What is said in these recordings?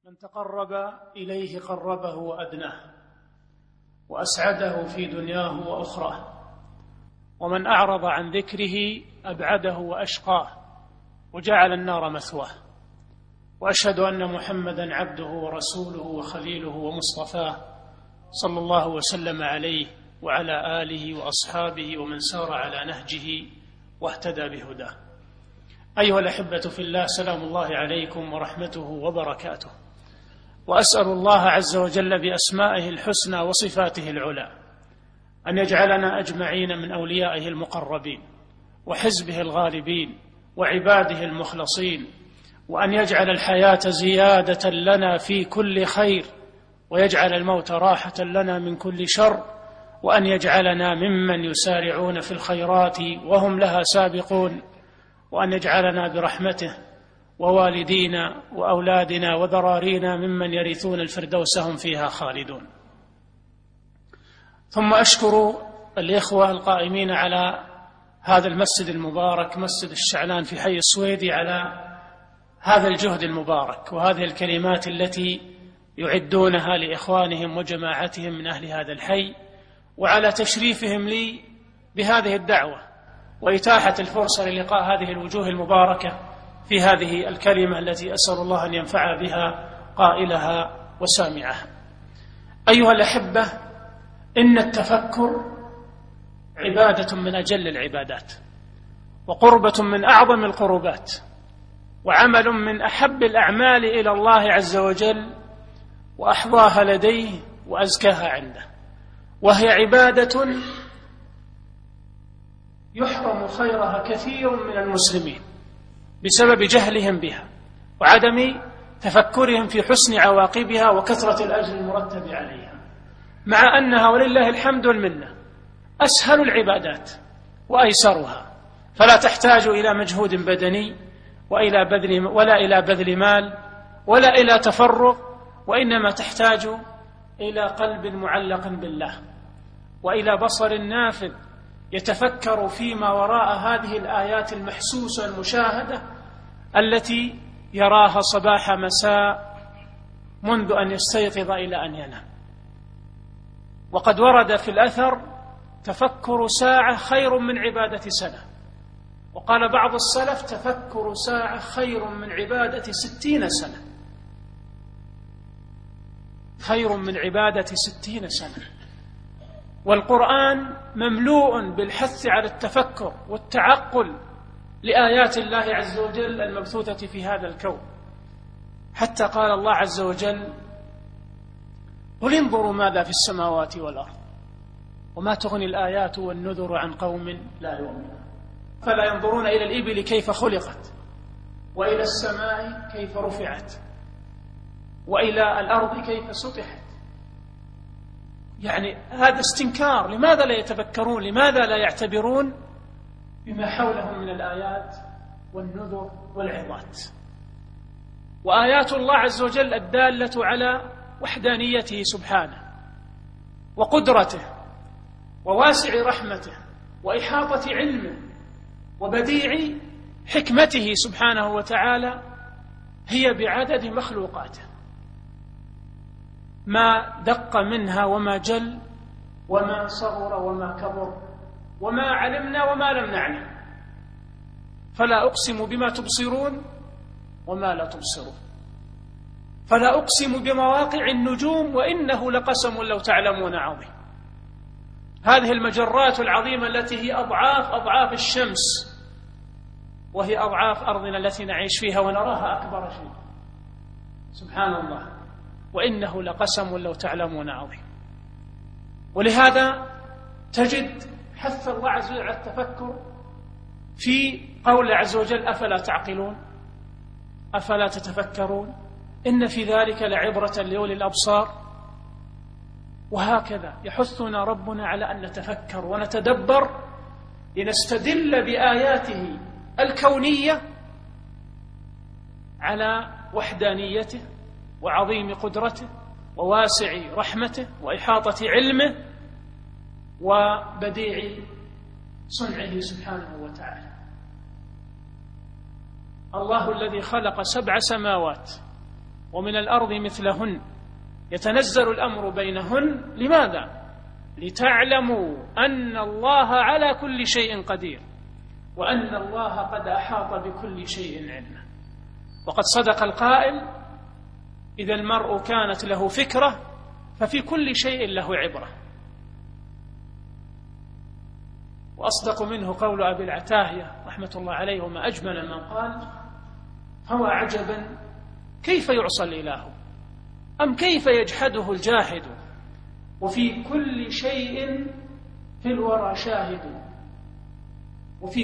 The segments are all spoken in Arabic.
من تقرب إليه قربه وأدناه وأسعده في دنياه وأخراه، ومن أعرض عن ذكره أبعده وأشقاه وجعل النار مثواه. وأشهد أن محمدًا عبده ورسوله وخليله ومصطفاه، صلى الله وسلم عليه وعلى آله وأصحابه ومن سار على نهجه واهتدى بهداه. أيها الأحبة في الله، سلام الله عليكم ورحمته وبركاته، وأسأل الله عز وجل بأسمائه الحسنى وصفاته العلى أن يجعلنا أجمعين من أوليائه المقربين وحزبه الغالبين وعباده المخلصين، وأن يجعل الحياة زيادة لنا في كل خير، ويجعل الموت راحة لنا من كل شر، وأن يجعلنا ممن يسارعون في الخيرات وهم لها سابقون، وأن يجعلنا برحمته ووالدينا وأولادنا وذرارينا ممن يرثون الفردوس هم فيها خالدون. ثم أشكر الإخوة القائمين على هذا المسجد المبارك، مسجد الشعلان في حي السويدي، على هذا الجهد المبارك وهذه الكلمات التي يعدونها لإخوانهم وجماعتهم من أهل هذا الحي، وعلى تشريفهم لي بهذه الدعوة وإتاحة الفرصة للقاء هذه الوجوه المباركة في هذه الكلمة التي أسأل الله أن ينفع بها قائلها وسامعها. أيها الأحبة، إن التفكر عبادة من أجل العبادات، وقربة من أعظم القربات، وعمل من أحب الأعمال إلى الله عز وجل، وأحظاها لديه وأزكاها عنده، وهي عبادة يحرم خيرها كثير من المسلمين بسبب جهلهم بها وعدم تفكرهم في حسن عواقبها وكثرة الأجر المرتب عليها، مع أنها ولله الحمد والمنة أسهل العبادات وأيسرها، فلا تحتاج إلى مجهود بدني ولا إلى بذل مال ولا إلى تفرغ، وإنما تحتاج إلى قلب معلق بالله وإلى بصر نافذ يتفكر فيما وراء هذه الآيات المحسوسة المشاهدة التي يراها صباح مساء منذ أن يستيقظ إلى أن ينام. وقد ورد في الأثر: تفكر ساعة خير من عبادة سنة. وقال بعض السلف: تفكر ساعة خير من عبادة 60 سنة. خير من عبادة 60 سنة. والقرآن مملوء بالحث على التفكر والتعقل لآيات الله عز وجل المبثوثة في هذا الكون، حتى قال الله عز وجل: قل انظروا ماذا في السماوات والأرض وما تغني الآيات والنذر عن قوم لا يؤمنون. فلا ينظرون إلى الإبل كيف خلقت، وإلى السماء كيف رفعت، وإلى الأرض كيف سطحت. يعني هذا استنكار. لماذا لا يتفكرون؟ لماذا لا يعتبرون بما حولهم من الآيات والنذر والعظات؟ وآيات الله عز وجل الدالة على وحدانيته سبحانه وقدرته وواسع رحمته وإحاطة علمه وبديع حكمته سبحانه وتعالى هي بعدد مخلوقاته، ما دق منها وما جل وما صغر وما كبر وما علمنا وما لم نعلم. فلا أقسم بما تبصرون وما لا تبصرون، فلا أقسم بمواقع النجوم وإنه لقسم لو تعلمون عظيم. هذه المجرات العظيمة التي هي أضعاف الشمس، وهي أضعاف أرضنا التي نعيش فيها ونراها أكبر شيء، سبحان الله، وإنه لقسم لو تعلمون عظيم. ولهذا تجد حث الله عز وجل على التفكر في قول عز وجل: أفلا تعقلون، أفلا تتفكرون، إن في ذلك لعبرة لأولي الأبصار. وهكذا يحثنا ربنا على أن نتفكر ونتدبر لنستدل بآياته الكونية على وحدانيته وعظيم قدرته وواسع رحمته وإحاطة علمه وبديع صنعه سبحانه وتعالى. الله الذي خلق 7 سماوات ومن الأرض مثلهن يتنزل الأمر بينهن. لماذا؟ لتعلموا أن الله على كل شيء قدير وأن الله قد أحاط بكل شيء علما. وقد صدق القائل: إذا المرء كانت له فكرة ففي كل شيء له عبرة. وأصدق منه قول أبي العتاهية رحمة الله عليه: وما أجمل من قال: هو عجبا كيف يعصى الإله أم كيف يجحده الجاحد وفي كل شيء في الورى شاهد وفي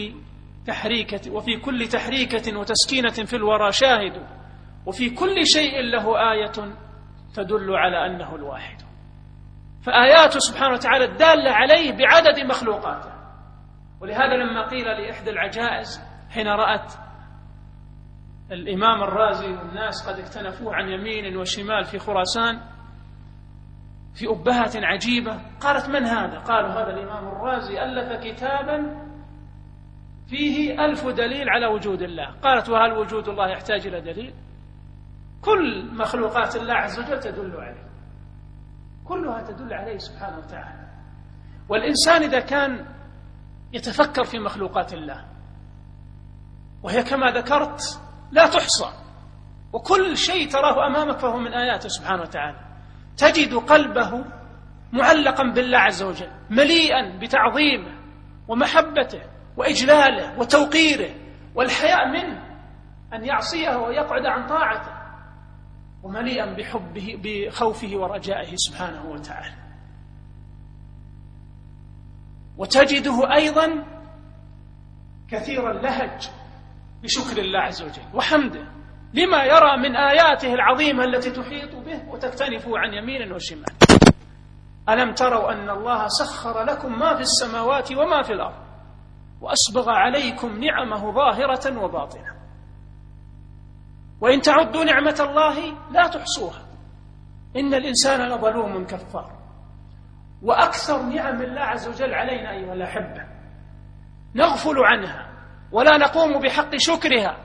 كل تحريكة وتسكينة في الورى شاهد وفي كل شيء له آية تدل على أنه الواحد. فآياته سبحانه وتعالى الدالة عليه بعدد مخلوقاته. ولهذا لما قيل لإحدى العجائز حين رأت الإمام الرازي والناس قد اكتنفوه عن يمين وشمال في خراسان في أبهة عجيبة، قالت: من هذا؟ قالوا: هذا الإمام الرازي ألف كتابا فيه 1000 دليل على وجود الله. قالت: وهل وجود الله يحتاج إلى دليل؟ كل مخلوقات الله عز وجل تدل عليه، كلها تدل عليه سبحانه وتعالى. والإنسان إذا كان يتفكر في مخلوقات الله، وهي كما ذكرت لا تحصى، وكل شيء تراه أمامك فهو من آياته سبحانه وتعالى، تجد قلبه معلقا بالله عز وجل، مليئا بتعظيمه ومحبته وإجلاله وتوقيره والحياء منه أن يعصيه ويقعد عن طاعته، ومليئا بخوفه ورجائه سبحانه وتعالى. وتجده أيضا كثير اللهج بشكر الله عز وجل وحمده لما يرى من آياته العظيمة التي تحيط به وتكتنف عن يمين وشمال. ألم تروا أن الله سخر لكم ما في السماوات وما في الأرض وأسبغ عليكم نعمه ظاهرة وباطنة وإن تعدوا نعمة الله لا تحصوها إن الإنسان لظلوم كفار. وأكثر نعم الله عز وجل علينا أيها الأحبة نغفل عنها ولا نقوم بحق شكرها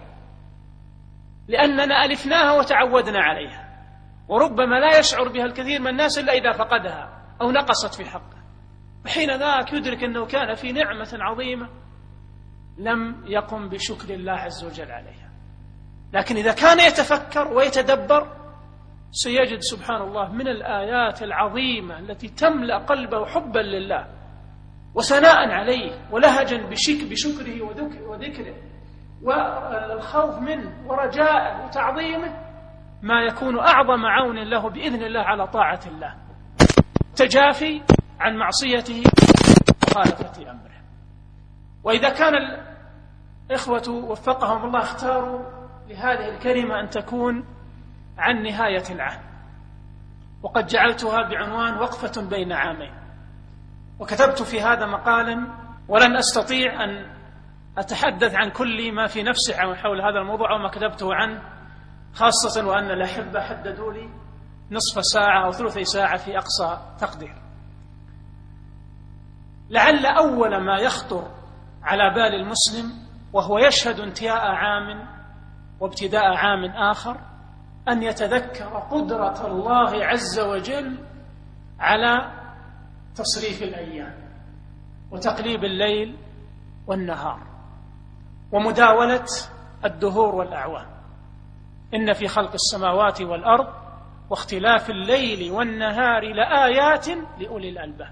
لأننا ألفناها وتعودنا عليها، وربما لا يشعر بها الكثير من الناس إلا إذا فقدها أو نقصت في حقه، وحين ذاك يدرك أنه كان في نعمة عظيمة لم يقم بشكر الله عز وجل عليها. لكن إذا كان يتفكر ويتدبر سيجد سبحان الله من الآيات العظيمة التي تملأ قلبه حبا لله وثناء عليه ولهجا بشكره وذكره والخوف منه ورجاءه وتعظيمه ما يكون أعظم عون له بإذن الله على طاعة الله، تجافي عن معصيته وخالفة أمره. وإذا كان الإخوة وفقهم الله اختاروا لهذه الكلمة أن تكون عن نهاية العام، وقد جعلتها بعنوان وقفة بين عامين، وكتبت في هذا مقالا ولن أستطيع أن أتحدث عن كل ما في نفسي حول هذا الموضوع وما كتبته عنه، خاصة وأن الأحبة حددوا لي نصف ساعة أو ثلثي ساعة في أقصى تقدير. لعل أول ما يخطر على بال المسلم وهو يشهد انتهاء عام وابتداء عام آخر أن يتذكر قدرة الله عز وجل على تصريف الأيام وتقليب الليل والنهار ومداولة الدهور والأعوام. إن في خلق السماوات والأرض واختلاف الليل والنهار لآيات لأولي الألباب.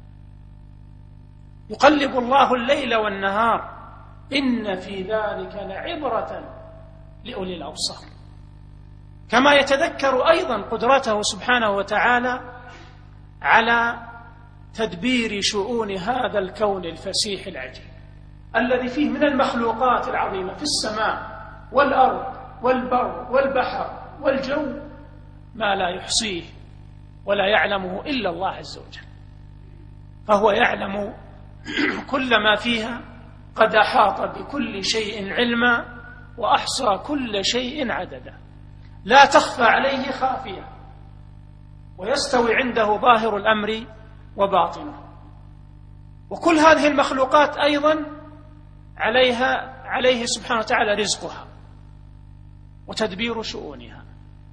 يقلب الله الليل والنهار إن في ذلك لعبرة لأولي الأبصار. كما يتذكر أيضا قدرته سبحانه وتعالى على تدبير شؤون هذا الكون الفسيح العجيب الذي فيه من المخلوقات العظيمة في السماء والأرض والبر والبحر والجو ما لا يحصيه ولا يعلمه إلا الله عز وجل، فهو يعلم كل ما فيها، قد أحاط بكل شيء علما وأحصى كل شيء عددا، لا تخفى عليه خافية، ويستوي عنده ظاهر الأمر وباطنه. وكل هذه المخلوقات أيضا عليه سبحانه وتعالى رزقها وتدبير شؤونها،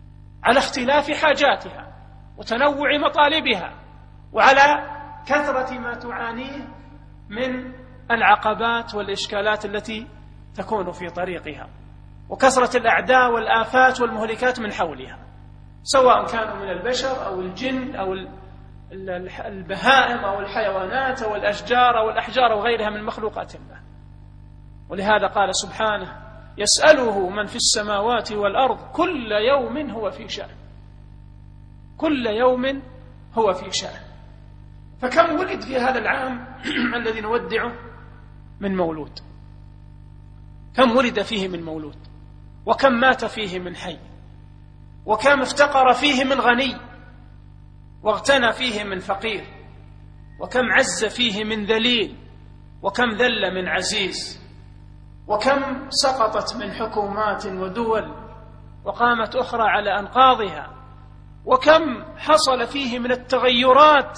على اختلاف حاجاتها وتنوع مطالبها، وعلى كثرة ما تعانيه من العقبات والإشكالات التي تكون في طريقها، وكثرة الأعداء والآفات والمهلكات من حولها، سواء كانوا من البشر أو الجن أو البهائم أو الحيوانات أو الأشجار أو الأحجار أو غيرها من مخلوقات الله. ولهذا قال سبحانه: يسأله من في السماوات والأرض كل يوم هو في شأن. كل يوم هو في شأن. فكم ولد في هذا العام الذي نودعه من مولود؟ كم ولد فيه من مولود؟ وكم مات فيه من حي؟ وكم افتقر فيه من غني واغتنى فيه من فقير؟ وكم عز فيه من ذليل وكم ذل من عزيز؟ وكم سقطت من حكومات ودول وقامت أخرى على أنقاضها؟ وكم حصل فيه من التغيرات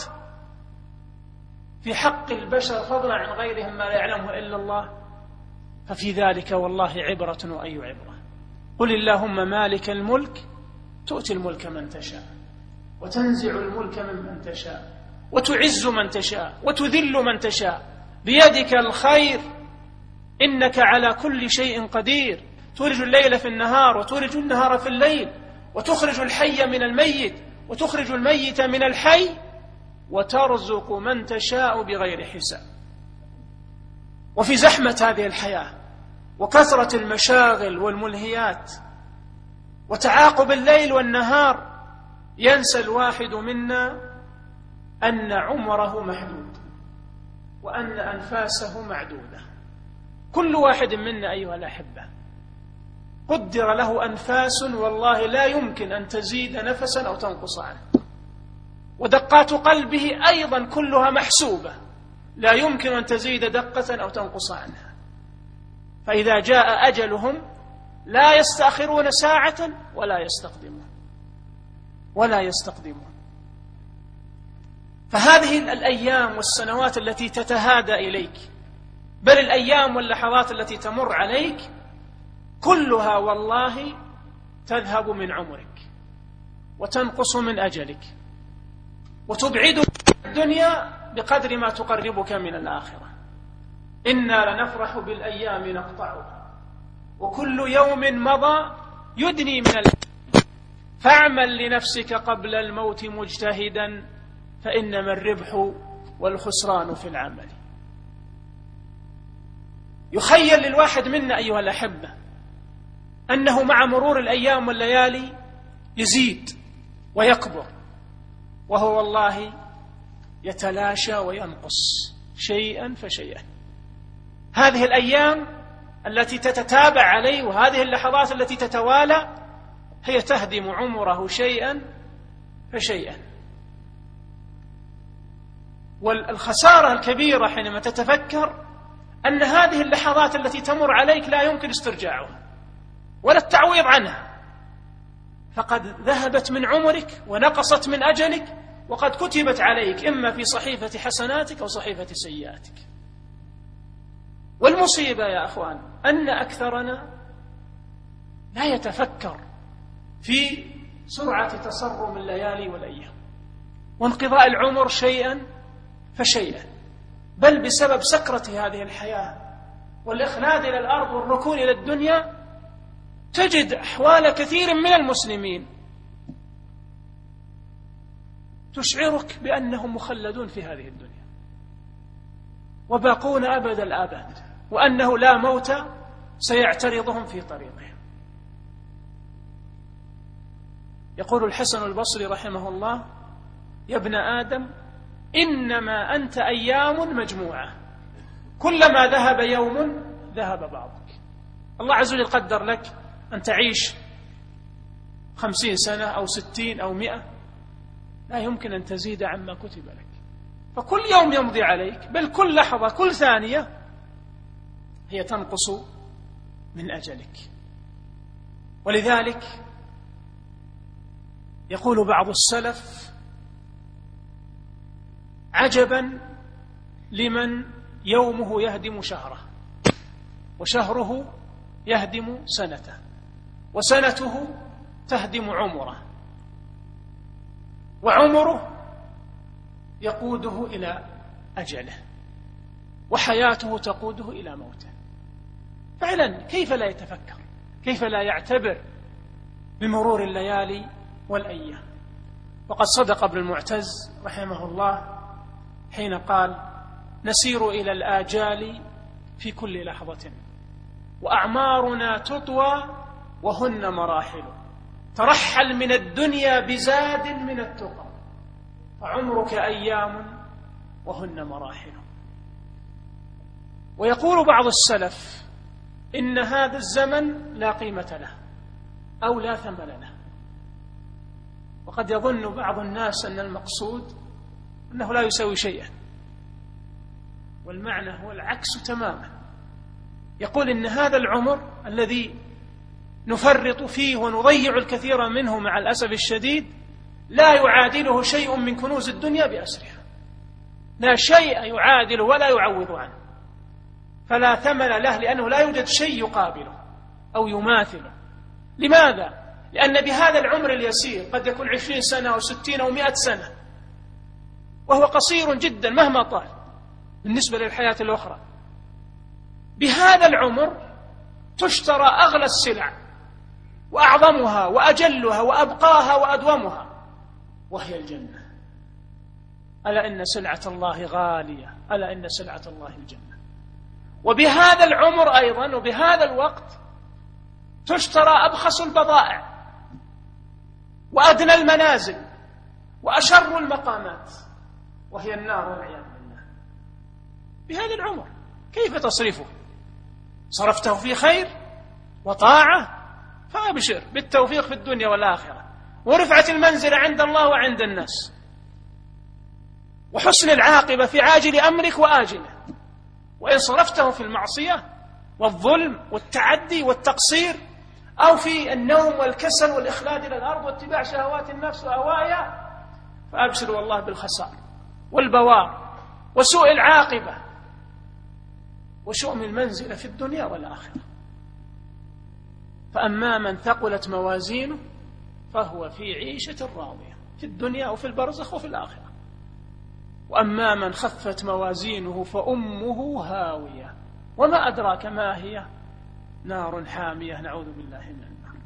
في حق البشر فضلا عن غيرهم ما لا يعلمه إلا الله. ففي ذلك والله عبرة وأي عبرة. قل اللهم مالك الملك تؤتي الملك من تشاء وتنزع الملك ممن تشاء وتعز من تشاء وتذل من تشاء بيدك الخير إنك على كل شيء قدير. تولج الليل في النهار وتولج النهار في الليل وتخرج الحي من الميت وتخرج الميت من الحي وترزق من تشاء بغير حساب. وفي زحمة هذه الحياة وكثرة المشاغل والملهيات وتعاقب الليل والنهار ينسى الواحد منا أن عمره محدود وأن أنفاسه معدودة. كل واحد منا أيها الأحبة قدر له أنفاس والله لا يمكن أن تزيد نفسا أو تنقص عنه، ودقات قلبه أيضا كلها محسوبة لا يمكن أن تزيد دقة أو تنقص عنها. فإذا جاء أجلهم لا يستأخرون ساعة ولا يستقدمون. فهذه الأيام والسنوات التي تتهادى إليك، بل الأيام واللحظات التي تمر عليك كلها والله تذهب من عمرك وتنقص من أجلك وتبعدك الدنيا بقدر ما تقربك من الآخرة. إنا لنفرح بالأيام نقطعها وكل يوم مضى يدني من فاعمل لنفسك قبل الموت مجتهدا فإنما الربح والخسران في العمل. يخيل للواحد منا أيها الأحبة أنه مع مرور الأيام والليالي يزيد ويكبر، وهو والله يتلاشى وينقص شيئا فشيئا. هذه الأيام التي تتتابع عليه وهذه اللحظات التي تتوالى هي تهدم عمره شيئا فشيئا. والخسارة الكبيرة حينما تتفكر أن هذه اللحظات التي تمر عليك لا يمكن استرجاعها ولا التعويض عنها، فقد ذهبت من عمرك ونقصت من أجلك وقد كتبت عليك إما في صحيفة حسناتك أو صحيفة سيئاتك. والمصيبة يا أخوان أن أكثرنا لا يتفكر في سرعة تصرم الليالي والأيام وانقضاء العمر شيئا فشيئا، بل بسبب سكرة هذه الحياة والإخلاد إلى الأرض والركون إلى الدنيا تجد أحوال كثير من المسلمين تشعرك بأنهم مخلدون في هذه الدنيا وباقون أبد الآباد، وأنه لا موت سيعترضهم في طريقهم. يقول الحسن البصري رحمه الله: يا ابن آدم إنما أنت أيام مجموعة، كلما ذهب يوم ذهب بعضك. الله عز وجل قدر لك أن تعيش 50 سنة أو 60 أو 100، لا يمكن أن تزيد عما كتب لك. فكل يوم يمضي عليك، بل كل لحظة كل ثانية هي تنقص من أجلك. ولذلك يقول بعض السلف: عجبا لمن يومه يهدم شهره وشهره يهدم سنته وسنته تهدم عمره وعمره يقوده إلى أجله، وحياته تقوده إلى موته. فعلا كيف لا يتفكر؟ كيف لا يعتبر بمرور الليالي والأيام؟ وقد صدق ابن المعتز رحمه الله حين قال: نسير إلى الآجال في كل لحظة، وأعمارنا تطوى وهن مراحل، ترحل من الدنيا بزاد من التقى، فعمرك أيام وهن مراحل. ويقول بعض السلف: إن هذا الزمن لا قيمة له أو لا ثمن له. وقد يظن بعض الناس أن المقصود أنه لا يساوي شيئا، والمعنى هو العكس تماما. يقول إن هذا العمر الذي نفرط فيه ونضيع الكثير منه مع الأسف الشديد لا يعادله شيء من كنوز الدنيا بأسرها، لا شيء يعادله ولا يعوض عنه، فلا ثمن له، لأنه لا يوجد شيء يقابله أو يماثله. لماذا؟ لأن بهذا العمر اليسير، قد يكون 20 سنة أو 60 أو 100 سنة، وهو قصير جدا مهما طال بالنسبة للحياة الأخرى، بهذا العمر تشترى أغلى السلع وأعظمها وأجلها وأبقاها وأدومها، وهي الجنة. ألا إن سلعة الله غالية، ألا إن سلعة الله الجنة. وبهذا العمر أيضا وبهذا الوقت تشترى أبخس البضائع وأدنى المنازل وأشر المقامات، وهي النار والعياذ بالله. بهذا العمر كيف تصرفه؟ صرفته في خير وطاعة فأبشر بالتوفيق في الدنيا والآخرة، ورفعة المنزلة عند الله وعند الناس، وحسن العاقبة في عاجل أمرك وآجله. وإن صرفته في المعصية والظلم والتعدي والتقصير، أو في النوم والكسل والإخلاد إلى الأرض واتباع شهوات النفس وهوايا، فأبشر والله بالخسارة والبوار وسوء العاقبة وشؤم المنزلة في الدنيا والآخرة. فأما من ثقلت موازينه فهو في عيشة راضية في الدنيا وفي البرزخ وفي الآخرة، وأما من خفت موازينه فأمه هاوية وما أدراك ما هي، نار حامية، نعوذ بالله من النار.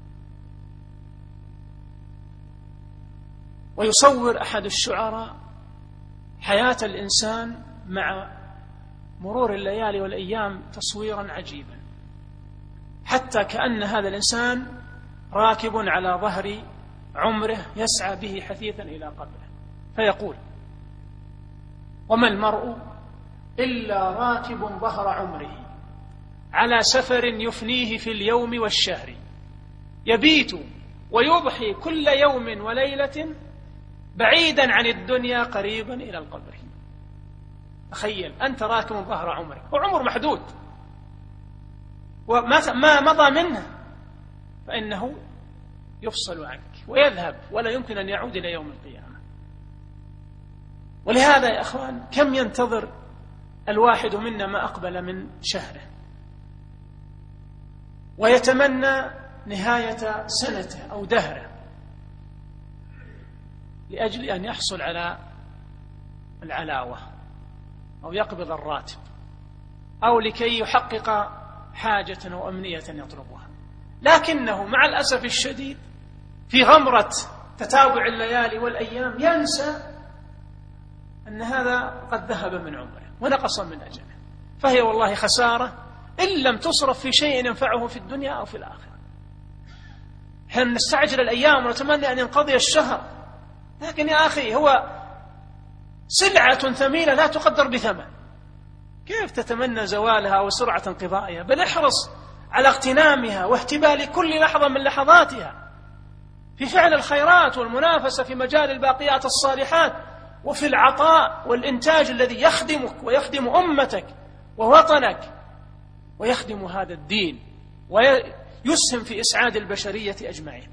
ويصور أحد الشعراء حياة الإنسان مع مرور الليالي والأيام تصويرا عجيبا، حتى كأن هذا الإنسان راكب على ظهر عمره يسعى به حثيثا إلى قبره، فيقول: وما المرء إلا راكب ظهر عمره على سفر يفنيه في اليوم والشهر، يبيت ويضحي كل يوم وليلة بعيدا عن الدنيا قريبا إلى القبر. تخيل أنت راكب ظهر عمرك، وعمر محدود وما مضى منه فإنه يفصل عنك ويذهب ولا يمكن أن يعود إلى يوم القيامة. ولهذا يا أخوان كم ينتظر الواحد منا ما أقبل من شهره، ويتمنى نهاية سنته أو دهره لأجل أن يحصل على العلاوة أو يقبض الراتب، أو لكي يحقق حاجة أو أمنية يطلبها. لكنه مع الأسف الشديد في غمرة تتابع الليالي والأيام ينسى أن هذا قد ذهب من عمره ونقص من أجله، فهي والله خسارة إن لم تصرف في شيء ينفعه في الدنيا أو في الآخرة. حين نستعجل الأيام ونتمنى أن ينقضي الشهر، لكن يا أخي هو سلعة ثمينة لا تقدر بثمن، كيف تتمنى زوالها وسرعة انقضائها؟ بل احرص على اغتنامها واهتبال كل لحظة من لحظاتها في فعل الخيرات والمنافسة في مجال الباقيات الصالحات، وفي العطاء والإنتاج الذي يخدمك ويخدم أمتك ووطنك ويخدم هذا الدين ويسهم في إسعاد البشرية أجمعين.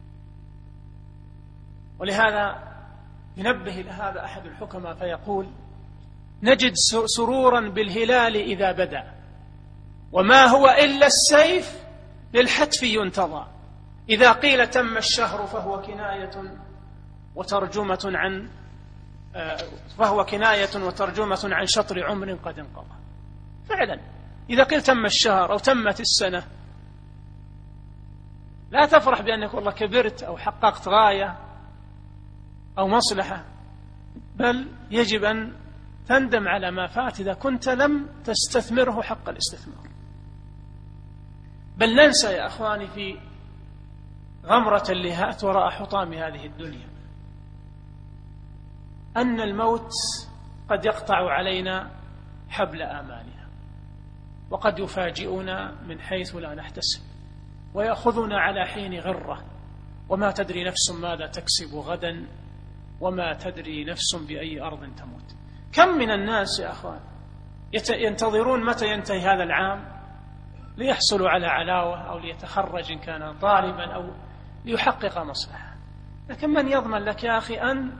ولهذا ينبه لهذا أحد الحكماء فيقول: نجد سرورا بالهلال إذا بدأ، وما هو إلا السيف للحتف ينتظى، إذا قيل تم الشهر فهو كناية وترجمة عن فهو كناية وترجمة عن شطر عمر قد انقضى. فعلا إذا قلت تم الشهر أو تمت السنة لا تفرح بأنك والله كبرت أو حققت غاية أو مصلحة، بل يجب أن تندم على ما فات إذا كنت لم تستثمره حق الاستثمار. بل ننسى يا أخواني في غمرة اللهات وراء حطام هذه الدنيا أن الموت قد يقطع علينا حبل آمالنا، وقد يفاجئنا من حيث لا نحتسب، ويأخذنا على حين غرة، وما تدري نفس ماذا تكسب غدا، وما تدري نفس بأي أرض تموت. كم من الناس يا أخوان ينتظرون متى ينتهي هذا العام ليحصلوا على علاوة أو ليتخرج إن كان طالبا أو ليحقق مصلحة، لكن من يضمن لك يا أخي أن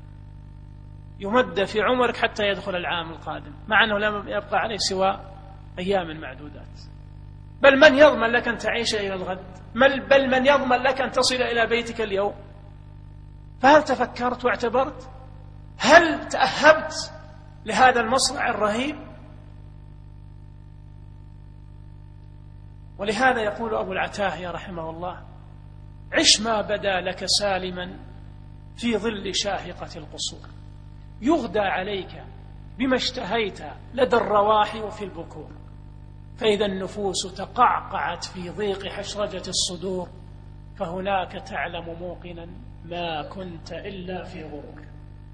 يمد في عمرك حتى يدخل العام القادم، مع أنه لم يبقى عليه سوى أيام معدودات؟ بل من يضمن لك أن تعيش إلى الغد؟ بل من يضمن لك أن تصل إلى بيتك اليوم؟ فهل تفكرت واعتبرت؟ هل تأهبت لهذا المصرع الرهيب؟ ولهذا يقول أبو العتاهية رحمه الله: عش ما بدا لك سالما في ظل شاهقة القصور، يغدى عليك بما اشتهيت لدى الرواح وفي البكور، فإذا النفوس تقعقعت في ضيق حشرجة الصدور، فهناك تعلم موقنا ما كنت إلا في غرور.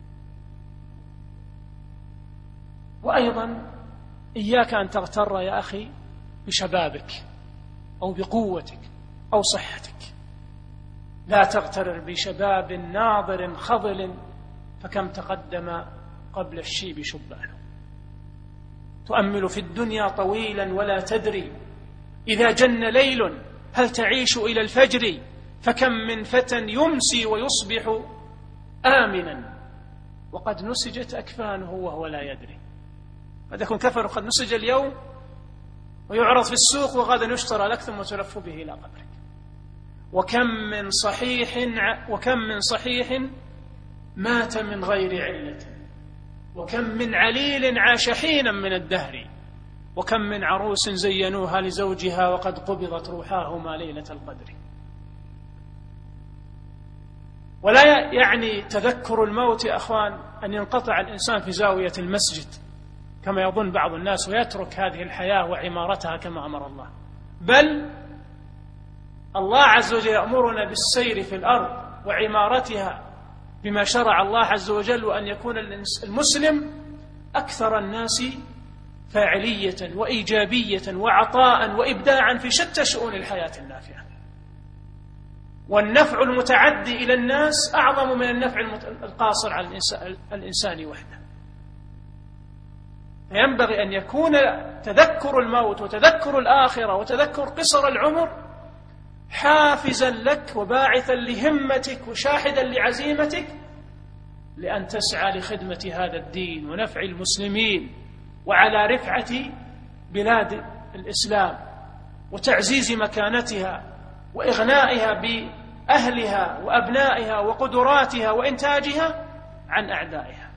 وأيضا إياك أن تغتر يا أخي بشبابك أو بقوتك أو صحتك، لا تغتر بشباب ناظر خضل، فكم تقدم قبل الشيب شبانه. تؤمل في الدنيا طويلا ولا تدري إذا جن ليل هل تعيش إلى الفجر، فكم من فتى يمسي ويصبح آمنا وقد نسجت أكفانه وهو لا يدري. قد يكون كفن قد نسج اليوم ويعرض في السوق وغدا يشترى لك ثم تلف به إلى قبرك. وكم من صحيح مات من غير علة، وكم من عليل عاش حينا من الدهر، وكم من عروس زينوها لزوجها وقد قبضت روحاهما ليلة القدر. ولا يعني تذكر الموت يا أخوان أن ينقطع الإنسان في زاوية المسجد كما يظن بعض الناس ويترك هذه الحياة وعمارتها كما أمر الله، بل الله عز وجل يأمرنا بالسير في الأرض وعمارتها بما شرع الله عز وجل، وأن يكون المسلم أكثر الناس فاعلية وإيجابية وعطاء وإبداعا في شتى شؤون الحياة النافعة. والنفع المتعدي إلى الناس أعظم من النفع القاصر على الإنسان وحده. فينبغي أن يكون تذكر الموت وتذكر الآخرة وتذكر قصر العمر حافزا لك وباعثا لهمتك وشاحدا لعزيمتك لأن تسعى لخدمة هذا الدين ونفع المسلمين وعلى رفعة بلاد الإسلام وتعزيز مكانتها وإغنائها بأهلها وأبنائها وقدراتها وإنتاجها عن أعدائها.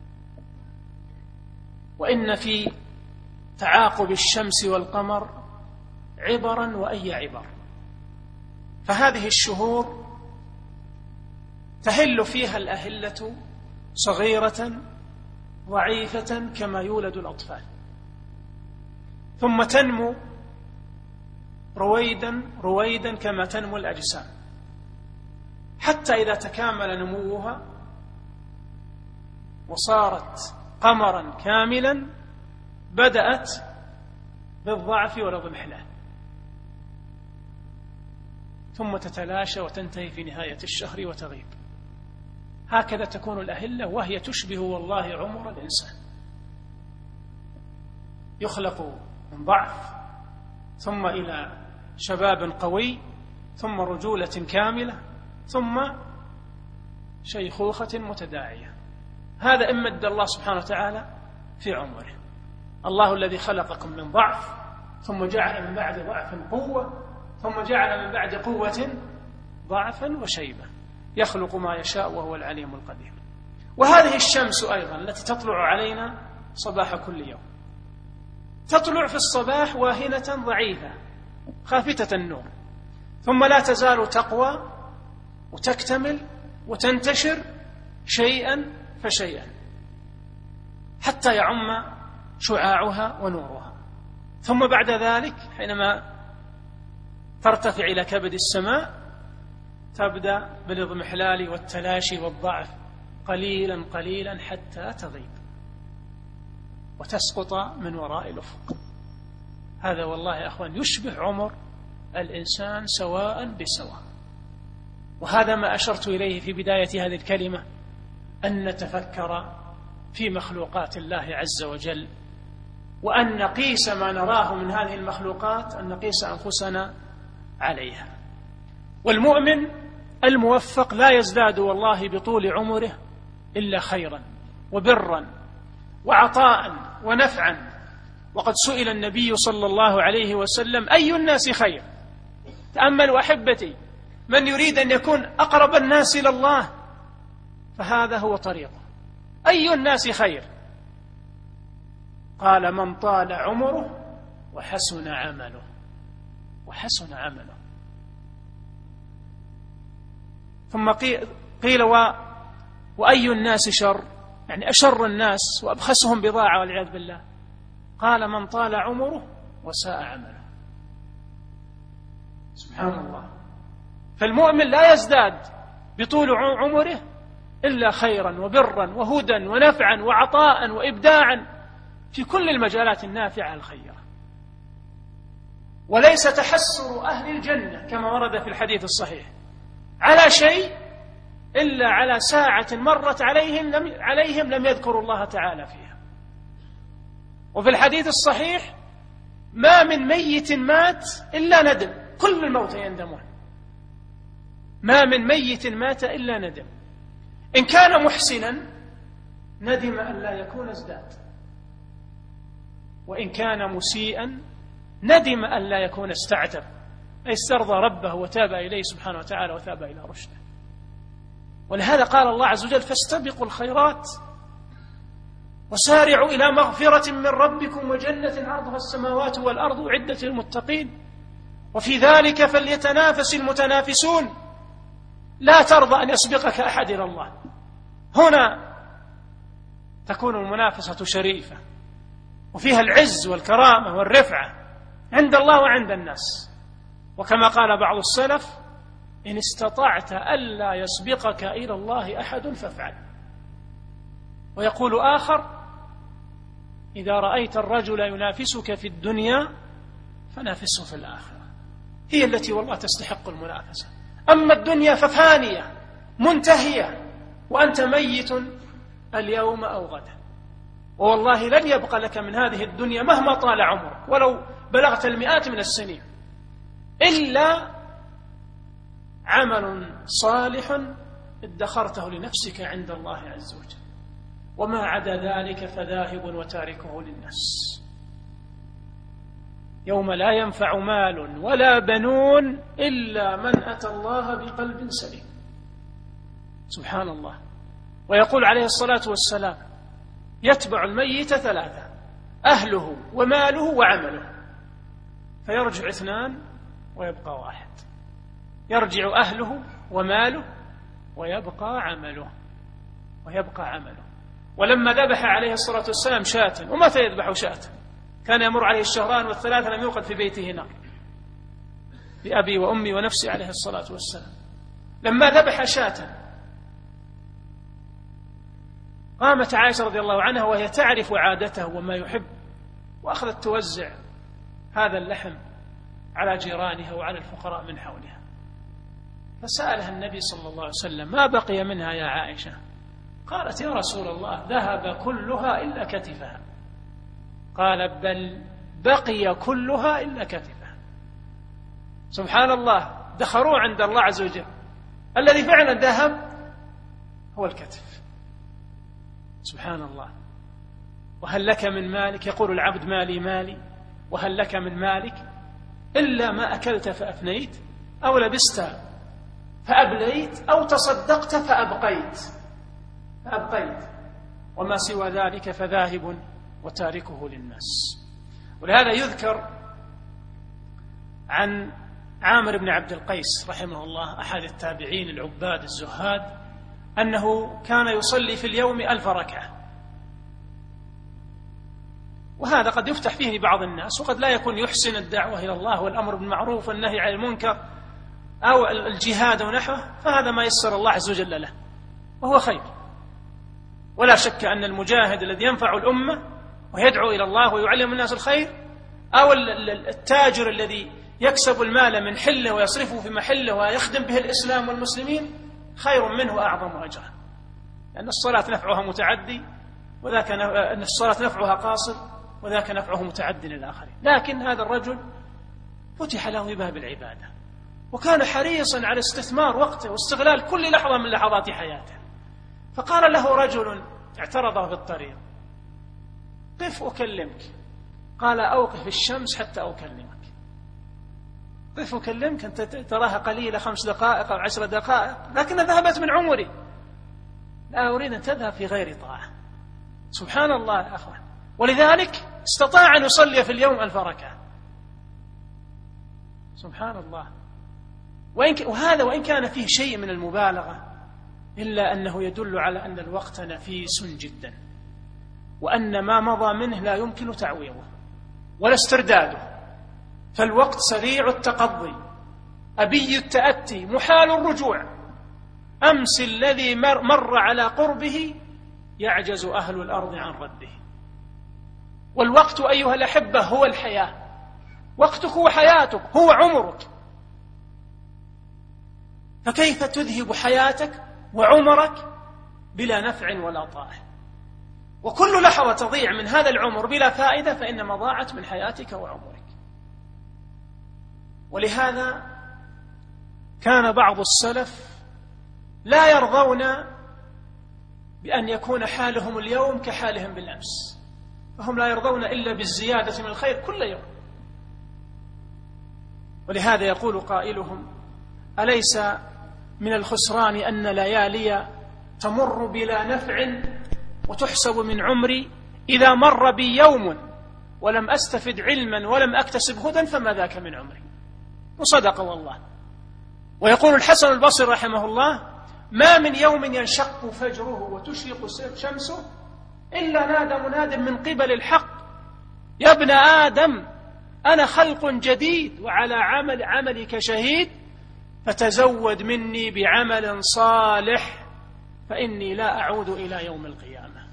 وإن في تعاقب الشمس والقمر عبرا وأي عبر، فهذه الشهور تهل فيها الأهلة صغيرة ضعيفة كما يولد الأطفال، ثم تنمو رويدا كما تنمو الأجسام، حتى إذا تكامل نموها وصارت قمرا كاملا بدأت بالضعف والاضمحلال، ثم تتلاشى وتنتهي في نهاية الشهر وتغيب. هكذا تكون الأهلة، وهي تشبه والله عمر الإنسان، يخلق من ضعف ثم إلى شباب قوي ثم رجولة كاملة ثم شيخوخة متداعية. هذا إن مد الله سبحانه وتعالى في عمره. الله الذي خلقكم من ضعف ثم جعل من بعد ضعف قوة ثم جعل من بعد قوة ضعفا وشيبة. يخلق ما يشاء وهو العليم القدير. وهذه الشمس أيضا التي تطلع علينا صباح كل يوم، تطلع في الصباح واهنة ضعيفة خافتة النور، ثم لا تزال تقوى وتكتمل وتنتشر شيئا فشيئا حتى يعم شعاعها ونورها، ثم بعد ذلك حينما ترتفع إلى كبد السماء تبدأ بالاضمحلال والتلاشي والضعف قليلا قليلا حتى تغيب وتسقط من وراء الأفق. هذا والله يا أخوان يشبه عمر الإنسان سواء بسواء. وهذا ما أشرت إليه في بداية هذه الكلمة، أن نتفكر في مخلوقات الله عز وجل، وأن نقيس ما نراه من هذه المخلوقات، أن نقيس أنفسنا عليها. والمؤمن الموفق لا يزداد والله بطول عمره إلا خيرا وبرا وعطاء ونفعا. وقد سئل النبي صلى الله عليه وسلم: أي الناس خير؟ تأملوا أحبتي، من يريد أن يكون أقرب الناس إلى الله فهذا هو طريقه. أي الناس خير؟ قال: من طال عمره وحسن عمله. وحسن عمله. ثم قيل: وأي الناس شر؟ يعني أشر الناس وأبخسهم بضاعة والعياذ بالله. قال: من طال عمره وساء عمله. سبحان الله. فالمؤمن لا يزداد بطول عمره إلا خيرا وبرا وهدى ونفعا وعطاء وإبداعا في كل المجالات النافعة الخيرة. وليس تحسر أهل الجنة كما ورد في الحديث الصحيح على شيء إلا على ساعة مرت عليهم لم يذكروا الله تعالى فيها. وفي الحديث الصحيح: ما من ميت مات إلا ندم. كل الموتى يندمون. ما من ميت مات إلا ندم. إن كان محسنا ندم أن لا يكون ازداد، وإن كان مسيئا ندم أن لا يكون استعتب، أي استرضى ربه وتاب إليه سبحانه وتعالى وتاب إلى رشده. ولهذا قال الله عز وجل: فاستبقوا الخيرات وسارعوا إلى مغفرة من ربكم وجنة عرضها السماوات والأرض أعدت للمتقين وفي ذلك فليتنافس المتنافسون. لا ترضى أن يسبقك أحد إلى الله. هنا تكون المنافسة شريفة وفيها العز والكرامة والرفعة عند الله وعند الناس. وكما قال بعض السلف: إن استطعت ألا يسبقك إلى الله أحد فافعل. ويقول آخر: إذا رأيت الرجل ينافسك في الدنيا فنافسه في الآخرة. هي التي والله تستحق المنافسة. أما الدنيا ففانية منتهية وأنت ميت اليوم أو غدا، والله لن يبقى لك من هذه الدنيا مهما طال عمرك ولو بلغت المئات من السنين إلا عمل صالح ادخرته لنفسك عند الله عز وجل، وما عدا ذلك فذاهب وتاركه للناس. يوم لا ينفع مال ولا بنون إلا من أتى الله بقلب سليم. سبحان الله. ويقول عليه الصلاة والسلام: يتبع الميت ثلاثة: أهله وماله وعمله. فيرجع اثنان ويبقى واحد. يرجع أهله وماله ويبقى عمله. ولما ذبح عليه الصلاة والسلام شاة، ومتى يذبح شاة؟ كان يمر عليه الشهران والثلاثة لم يوقد في بيته نار، بأبي وأمي ونفسي عليه الصلاة والسلام. لما ذبح شاة قامت عائشة رضي الله عنها وهي تعرف عادته وما يحب، وأخذت توزع هذا اللحم على جيرانها وعلى الفقراء من حولها. فسألها النبي صلى الله عليه وسلم: ما بقي منها يا عائشة؟ قالت: يا رسول الله ذهب كلها إلا كتفها. قال: بل بقي كلها إلا كتفها. سبحان الله. دخروه عند الله عز وجل. الذي فعلا ذهب هو الكتف. سبحان الله. وهل لك من مالك؟ يقول العبد: مالي مالي. وهل لك من مالك إلا ما أكلت فأفنيت أو لبست فأبليت، أو تصدقت فأبقيت، وما سوى ذلك فذاهب وتاركه للناس. ولهذا يذكر عن عامر بن عبد القيس رحمه الله أحد التابعين العباد الزهاد أنه كان يصلي في اليوم 1000 ركعة، وهذا قد يفتح فيه بعض الناس، وقد لا يكون يحسن الدعوة إلى الله والأمر بالمعروف والنهي عن المنكر أو الجهاد ونحوه، فهذا ما يسر الله عز وجل له وهو خير. ولا شك أن المجاهد الذي ينفع الأمة ويدعو إلى الله ويعلم الناس الخير، أو التاجر الذي يكسب المال من حله ويصرفه في محله ويخدم به الإسلام والمسلمين، خير منه وأعظم أجرا، لأن الصلاة نفعها متعدي، وذاك أن الصلاة نفعها قاصر، وذاك نفعه متعد للآخرين. لكن هذا الرجل فتح له باب العبادة، وكان حريصا على استثمار وقته واستغلال كل لحظة من لحظات حياته. فقال له رجل اعترضه في الطريق: قف أكلمك. قال: أوقف الشمس حتى أكلمك. قف أكلمك، أنت تراها قليلة 5 دقائق أو 10 دقائق، لكن ذهبت من عمري، لا أريد أن تذهب في غير طاعة. سبحان الله يا أخوان. ولذلك استطاع أن يصلي في اليوم 1000 ركعة. سبحان الله. وهذا وإن كان فيه شيء من المبالغة، إلا أنه يدل على أن الوقت نفيس جدا، وأن ما مضى منه لا يمكن تعويضه ولا استرداده. فالوقت سريع التقضي، أبي التأتي، محال الرجوع. أمس الذي مر على قربه يعجز أهل الأرض عن رده. والوقت أيها الأحبة هو الحياة، وقتك هو حياتك، هو عمرك. فكيف تذهب حياتك وعمرك بلا نفع ولا طاعة؟ وكل لحظة تضيع من هذا العمر بلا فائدة فإنما ضاعت من حياتك وعمرك. ولهذا كان بعض السلف لا يرضون بأن يكون حالهم اليوم كحالهم بالأمس، فهم لا يرضون إلا بالزيادة من الخير كل يوم. ولهذا يقول قائلهم: أليس من الخسران أن ليالي تمر بلا نفع وتحسب من عمري؟ إذا مر بي يوم ولم أستفد علما ولم أكتسب هدى فما ذاك من عمري. وصدق والله. ويقول الحسن البصري رحمه الله: ما من يوم ينشق فجره وتشرق شمسه إلا نادى مناد من قبل الحق: يا ابن آدم أنا خلق جديد وعلى عملك شهيد، فتزود مني بعمل صالح فإني لا أعود إلى يوم القيامة.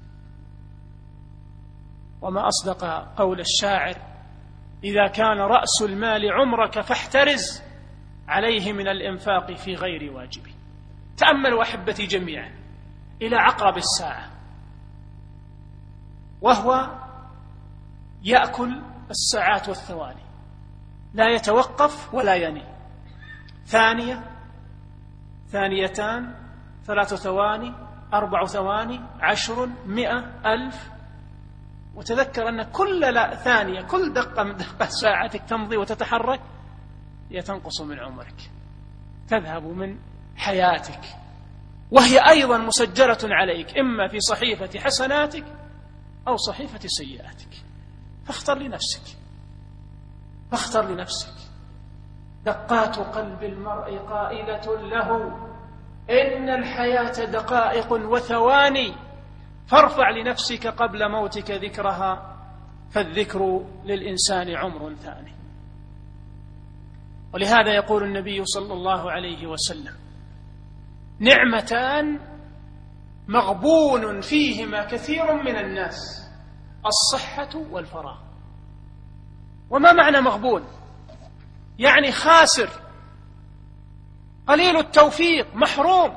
وما أصدق قول الشاعر: إذا كان رأس المال عمرك فاحترز عليه من الإنفاق في غير واجب. تأملوا أحبتي جميعا إلى عقرب الساعة، وهو يأكل الساعات والثواني، لا يتوقف ولا يني. ثانية، ثانيتان، 3 ثواني، 4 ثواني، 10، 100، 1000. وتذكر أن كل ثانية، كل دقة من دقات ساعتك تمضي وتتحرك هي تنقص من عمرك، تذهب من حياتك، وهي أيضا مسجلة عليك إما في صحيفة حسناتك أو صحيفة سيئاتك. فاختر لنفسك. دقات قلب المرء قائلة له: إن الحياة دقائق وثواني، فارفع لنفسك قبل موتك ذكرها، فالذكر للإنسان عمر ثاني. ولهذا يقول النبي صلى الله عليه وسلم: نعمتان مغبون فيهما كثير من الناس، الصحة والفراغ. وما معنى مغبون؟ يعني خاسر، قليل التوفيق، محروم.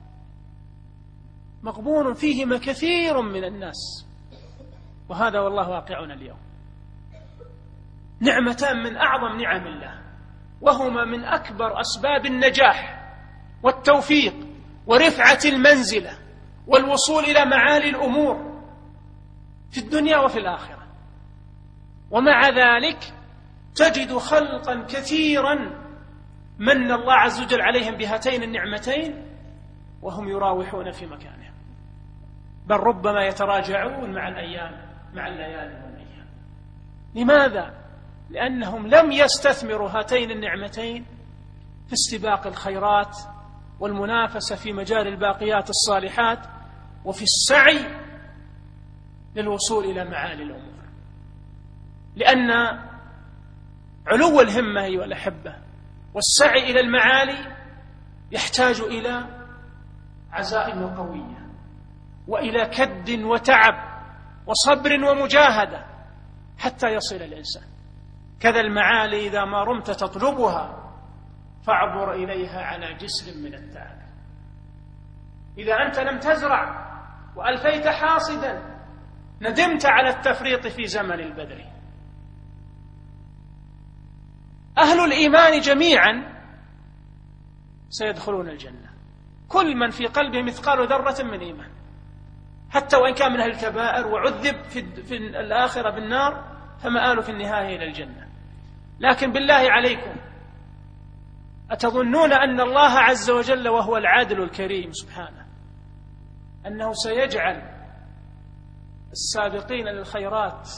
مغبون فيهما كثير من الناس، وهذا والله واقعنا اليوم. نعمتان من أعظم نعم الله، وهما من أكبر أسباب النجاح والتوفيق ورفعة المنزلة والوصول إلى معالي الأمور في الدنيا وفي الآخرة. ومع ذلك تجد خلقا كثيرا من الله عز وجل عليهم بهاتين النعمتين وهم يراوحون في مكانهم، بل ربما يتراجعون مع الأيام مع الليالي والأيام. لماذا؟ لأنهم لم يستثمروا هاتين النعمتين في استباق الخيرات والمنافسة في مجال الباقيات الصالحات وفي السعي للوصول إلى معالي الأمور. لأن علو الهمة أيها الأحبة والسعي إلى المعالي يحتاج إلى عزائم قوية وإلى كد وتعب وصبر ومجاهدة حتى يصل الإنسان. كذا المعالي إذا ما رمت تطلبها فاعبر إليها على جسر من التعب. إذا أنت لم تزرع وألفيت حاصدا ندمت على التفريط في زمن البذر. أهل الإيمان جميعا سيدخلون الجنة، كل من في قلبه مثقال ذرة من إيمان، حتى وإن كان من أهل الكبائر وعذب في الآخرة بالنار فمآله في النهاية إلى الجنة. لكن بالله عليكم، أتظنون أن الله عز وجل وهو العادل الكريم سبحانه أنه سيجعل السابقين للخيرات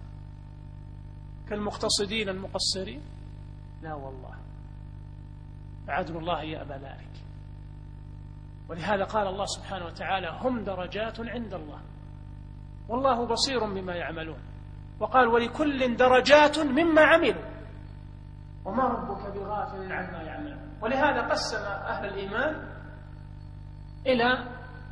كالمقتصدين المقصرين؟ لا والله، عدل الله يأبى ذلك. ولهذا قال الله سبحانه وتعالى: هم درجات عند الله والله بصير بما يعملون. وقال: ولكل درجات مما عملوا وما ربك بغافل عما يعملون. ولهذا قسم أهل الإيمان إلى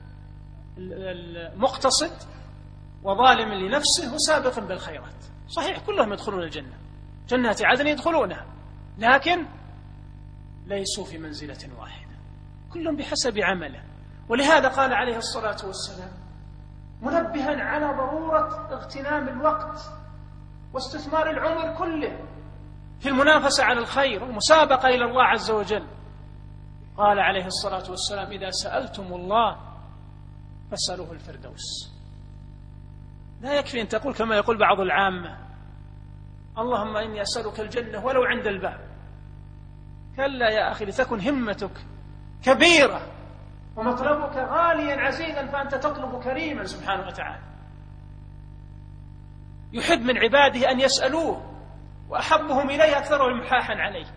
المقتصد وظالم لنفسه وسابق بالخيرات. صحيح كلهم يدخلون الجنة، جنات عدن يدخلونها، لكن ليسوا في منزلة واحدة، كلهم بحسب عمله. ولهذا قال عليه الصلاة والسلام منبها على ضرورة اغتنام الوقت واستثمار العمر كله في المنافسة على الخير والمسابقة إلى الله عز وجل. قال عليه الصلاة والسلام: إذا سألتم الله فاسألوه الفردوس. لا يكفي أن تقول كما يقول بعض العامة: اللهم إني أسألك الجنة ولو عند الباب. كلا يا أخي، لتكن همتك كبيرة ومطلبك غاليا عزيزا فأنت تطلب كريما سبحانه وتعالى. يحب من عباده أن يسألوه، وأحبهم إليه أكثرهم إلحاحا عليه.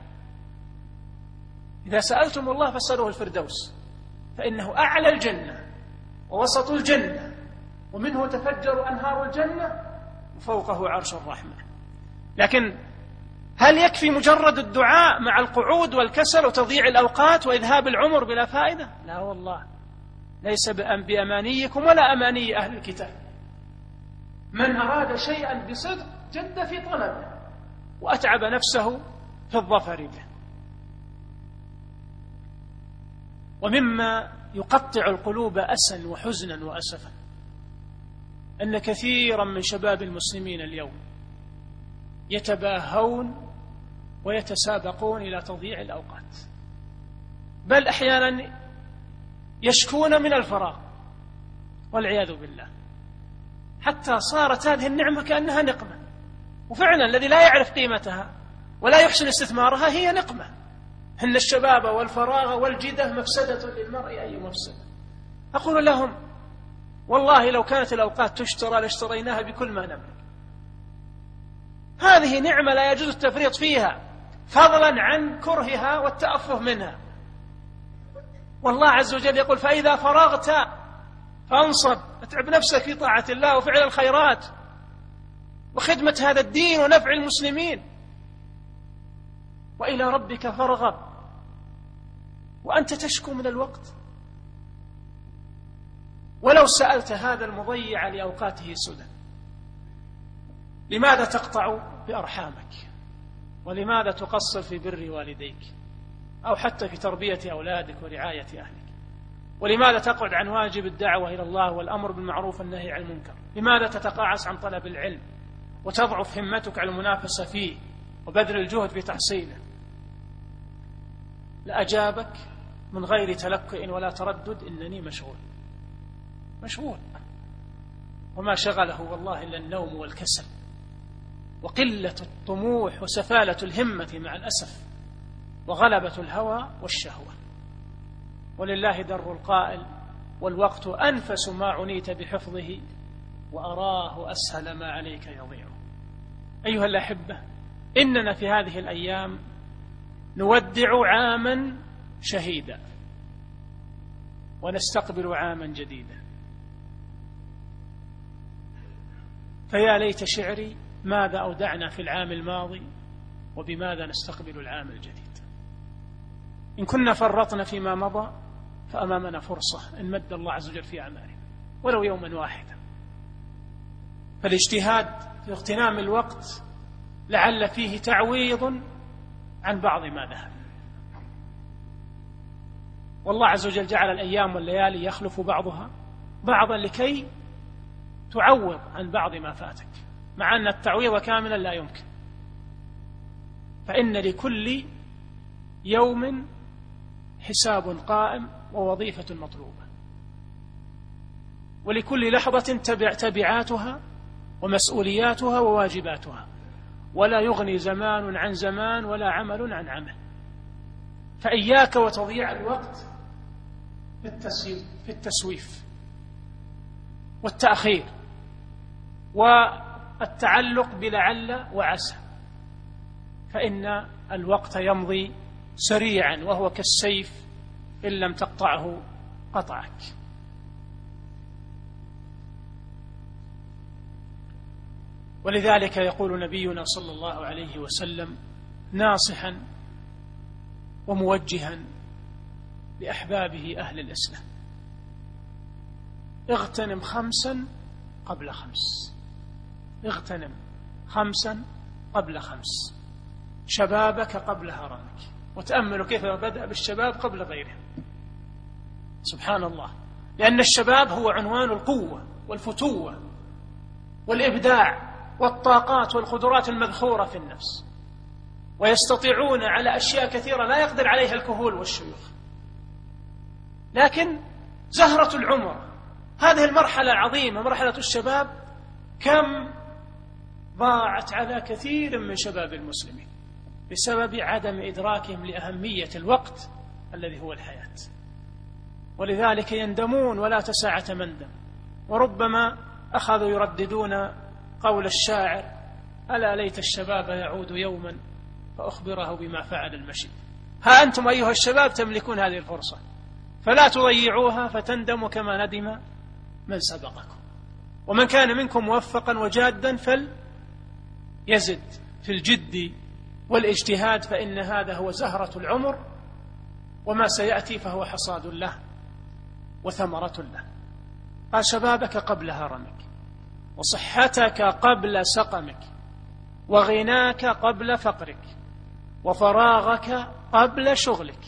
إذا سألتم الله فاسألوه الفردوس، فإنه أعلى الجنة ووسط الجنة ومنه تفجر أنهار الجنة وفوقه عرش الرحمن. لكن هل يكفي مجرد الدعاء مع القعود والكسل وتضييع الأوقات وإذهاب العمر بلا فائدة؟ لا والله، ليس بأمانيكم ولا أماني أهل الكتاب. من أراد شيئا بصدق جد في طلبه وأتعب نفسه في الظفر به. ومما يقطع القلوب أسا وحزنا وأسفا أن كثيرا من شباب المسلمين اليوم يتباهون ويتسابقون إلى تضييع الأوقات، بل أحيانا يشكون من الفراغ والعياذ بالله، حتى صارت هذه النعمة كأنها نقمة. وفعلا الذي لا يعرف قيمتها ولا يحسن استثمارها هي نقمة. إن الشباب والفراغ والجدة مفسدة للمرء أي مفسدة. أقول لهم: والله لو كانت الأوقات تشترى لاشتريناها بكل ما نملك. هذه نعمة لا يجوز التفريط فيها، فضلا عن كرهها والتأفه منها. والله عز وجل يقول: فإذا فرغت فانصب، اتعب نفسك في طاعة الله وفعل الخيرات وخدمة هذا الدين ونفع المسلمين، وإلى ربك فارغب، وأنت تشكو من الوقت. ولو سألت هذا المضيع لأوقاته سدى: لماذا تقطع بأرحامك؟ ولماذا تقصر في بر والديك أو حتى في تربية أولادك ورعاية أهلك؟ ولماذا تقعد عن واجب الدعوة إلى الله والأمر بالمعروف والنهي عن المنكر؟ لماذا تتقاعس عن طلب العلم وتضعف همتك على المنافسة فيه وبذل الجهد في تحصيله؟ لأجابك من غير تلكؤ ولا تردد: إنني مشغول. وما شغله والله إلا النوم والكسل وقلة الطموح وسفالة الهمة مع الأسف. وغلبة الهوى والشهوة. ولله در القائل: والوقت أنفس ما عنيت بحفظه وأراه أسهل ما عليك يضيع. أيها الأحبة، إننا في هذه الأيام نودع عاما شهيدا ونستقبل عاما جديدا. فيا ليت شعري ماذا أودعنا في العام الماضي وبماذا نستقبل العام الجديد. إن كنا فرطنا فيما مضى فأمامنا فرصة إن مد الله عز وجل في أعمالنا ولو يوما واحدا. فالاجتهاد في اغتنام الوقت لعل فيه تعويض عن بعض ما ذهب. والله عز وجل جعل الأيام والليالي يخلف بعضها بعضا لكي تعوض عن بعض ما فاتك، مع أن التعويض كاملا لا يمكن. فإن لكل يوم حساب قائم ووظيفة مطلوبة، ولكل لحظة تبعاتها ومسؤولياتها وواجباتها، ولا يغني زمان عن زمان ولا عمل عن عمل. فإياك وتضييع الوقت في التسويف والتأخير والتعلق بلعل وعسى، فإن الوقت يمضي سريعا وهو كالسيف إن لم تقطعه قطعك. ولذلك يقول نبينا صلى الله عليه وسلم ناصحا وموجها لأحبابه أهل الإسلام: اغتنم 5 قبل 5. اغتنم 5 قبل 5. شبابك قبل هرمك. وتأملوا كيف بدأ بالشباب قبل غيره. سبحان الله، لأن الشباب هو عنوان القوة والفتوة والإبداع والطاقات والقدرات المذخورة في النفس، ويستطيعون على أشياء كثيرة لا يقدر عليها الكهول والشيوخ. لكن زهرة العمر، هذه المرحلة العظيمة مرحلة الشباب، كم ضاعت على كثير من شباب المسلمين بسبب عدم إدراكهم لأهمية الوقت الذي هو الحياة. ولذلك يندمون ولا تساعة مندم، وربما أخذوا يرددون قول الشاعر: ألا ليت الشباب يعود يوما فأخبره بما فعل المشي. ها أنتم أيها الشباب تملكون هذه الفرصة، فلا تضيعوها فتندموا كما ندم من سبقكم. ومن كان منكم موفقا وجادا فليزد في الجد والاجتهاد، فإن هذا هو زهرة العمر، وما سيأتي فهو حصاد له وثمرة له. قال: شبابك قبل هرمك، وصحتك قبل سقمك، وغناك قبل فقرك، وفراغك قبل شغلك.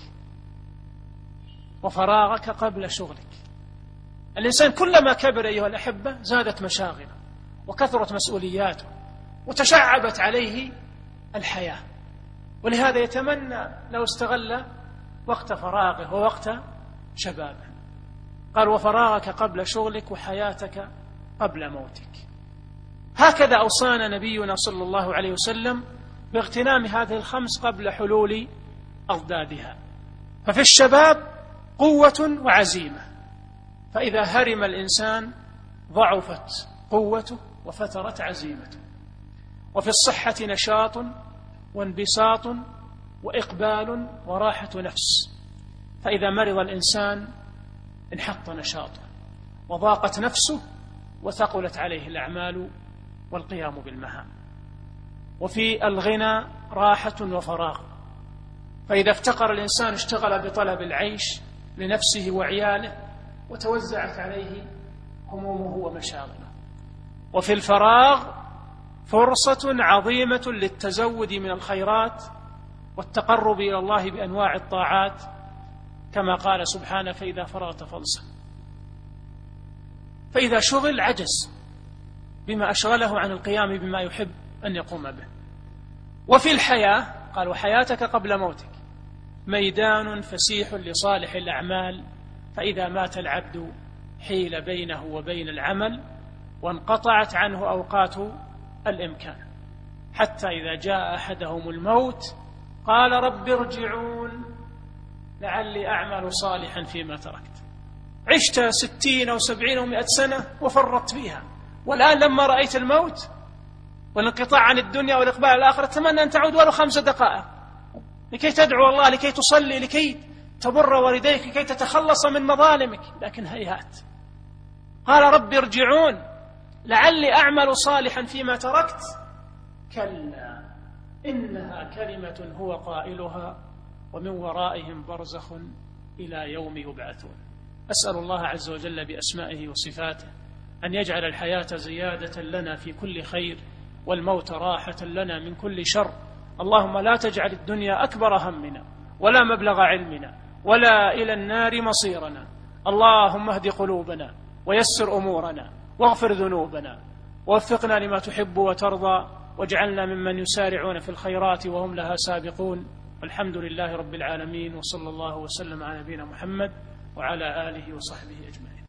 وفراغك قبل شغلك. الإنسان كلما كبر أيها الأحبة زادت مشاغله وكثرت مسؤولياته وتشعبت عليه الحياة، ولهذا يتمنى لو استغل وقت فراغه ووقت شبابه. قال: وفراغك قبل شغلك، وحياتك قبل موتك. هكذا أوصانا نبينا صلى الله عليه وسلم باغتنام هذه ال5 قبل حلول أضدادها. ففي الشباب قوة وعزيمة، فإذا هرم الإنسان ضعفت قوته وفترت عزيمته. وفي الصحة نشاط وانبساط وإقبال وراحة نفس، فإذا مرض الإنسان انحط نشاطه وضاقت نفسه وثقلت عليه الأعمال والقيام بالمهام. وفي الغنى راحة وفراغ، فإذا افتقر الإنسان اشتغل بطلب العيش لنفسه وعياله وتوزعت عليه همومه ومشاغله. وفي الفراغ فرصة عظيمة للتزود من الخيرات والتقرب إلى الله بأنواع الطاعات، كما قال سبحانه: فإذا فرغت فانصب. فإذا شغل عجز بما أشغله عن القيام بما يحب أن يقوم به. وفي الحياة قال: وحياتك قبل موتك، ميدان فسيح لصالح الأعمال، فإذا مات العبد حيل بينه وبين العمل، وانقطعت عنه أوقات الإمكان، حتى إذا جاء أحدهم الموت قال رب ارجعون لعلي أعمل صالحا فيما تركت. عشت 60 أو 70 أو 100 سنة وفرطت فيها، والآن لما رأيت الموت والانقطاع عن الدنيا والإقبال على الآخرة تتمنى أن تعود ولو 5 دقائق لكي تدعو الله، لكي تصلي، لكي تبر والديك، لكي تتخلص من مظالمك، لكن هيهات. قال رب ارجعون لعلي أعمل صالحا فيما تركت كلا إنها كلمة هو قائلها ومن ورائهم برزخ إلى يوم يبعثون. أسأل الله عز وجل بأسمائه وصفاته أن يجعل الحياة زيادة لنا في كل خير والموت راحة لنا من كل شر. اللهم لا تجعل الدنيا أكبر همنا ولا مبلغ علمنا ولا إلى النار مصيرنا. اللهم اهد قلوبنا ويسر أمورنا واغفر ذنوبنا ووفقنا لما تحب وترضى، واجعلنا ممن يسارعون في الخيرات وهم لها سابقون. والحمد لله رب العالمين، وصلى الله وسلم على نبينا محمد وعلى آله وصحبه أجمعين.